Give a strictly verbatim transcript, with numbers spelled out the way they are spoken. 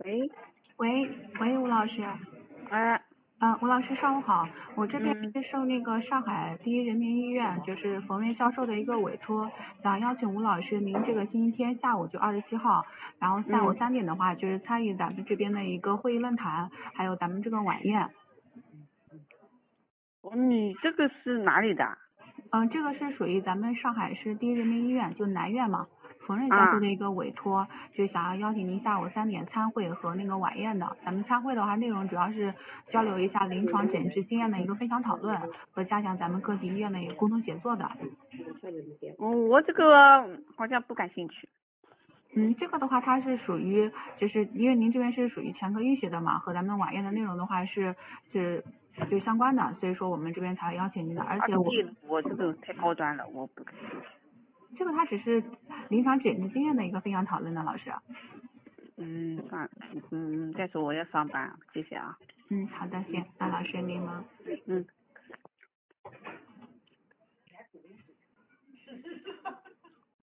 喂， 喂喂，吴老师， 哎， 呃，吴老师上午好，我这边嗯是受那个上海第一人民医院就是冯瑞教授的一个委托，想邀请吴老师您这个星期天下午就二十七号，然后下午嗯， 三点的话就是参与咱们这边的一个会议论坛，还有咱们这个晚宴。 哦，你这个是哪里的？ 嗯、这个是属于咱们上海市第一人民医院，就南院嘛，冯瑞教授啊， 的一个委托，就想要邀请您下午三点参会和那个晚宴的。咱们参会的话，内容主要是交流一下临床诊治经验的一个分享讨论，和加强咱们各级医院的一个共同协作的。 嗯，我这个好像不感兴趣。 嗯，这个的话，它是属于，就是因为您这边是属于全科医学的嘛，和咱们晚宴的内容的话是是就相关的，所以说我们这边才会邀请您的。而啊， 且我对了，我这个太高端了，我不感兴趣。 这个它只是临床诊治经验的一个分享讨论的，老师。 嗯，算了，嗯，再说我要上班，谢谢啊。 嗯，好的，行，那老师您忙。 嗯。